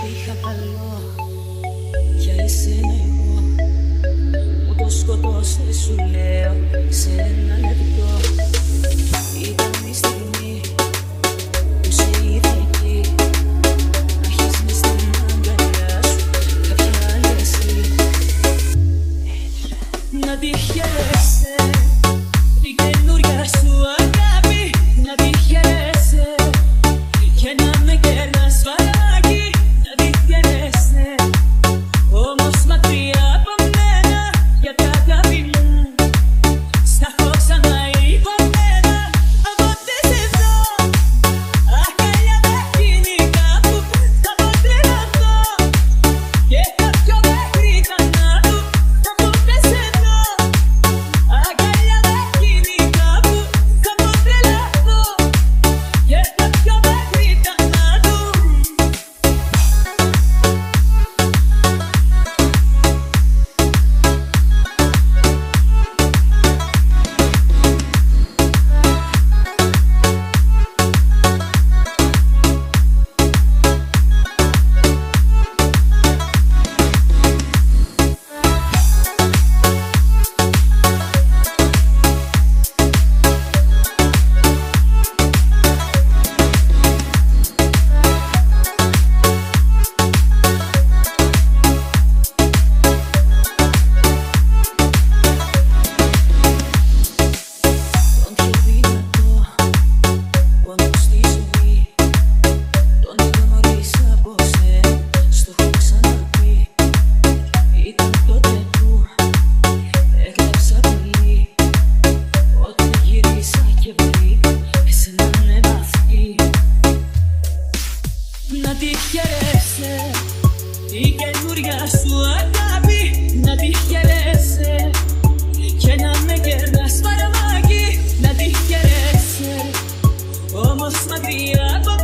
είχα καλό για εσένα εγώ. Μου το σκοτώσες σου λέω σε ένα λεπτό. Ήταν η στιγμή που σε είδα εκεί. Να έχεις μες στην αγκαλιά σου κάποια άλλη εσύ. Να τη χαίρεσαι την καινούρια σου αγάπη. Να τη χαίρεσαι και να με κερνάς βαράκι. Να τη χαίρεσαι όμως μακριά από μένα. Γιατί αγάπη μου στα έχω ξανά υπομένα. Από χτες εδώ αγκαλιά με γίνει κάπου. Θα πω τρελαθώ και κάποιο μέχρι θανάτου. Από χτες εδώ αγκαλιά με γίνει κάπου. Θα πω τρελαθώ και κάποιο μέχρι θανάτου. Να τη χαίρεσαι η καινούρια σου αγάπη. Να τη χαίρεσαι και να με κερνάς βαρβάκι. Να τη χαίρεσαι όμως μακριά από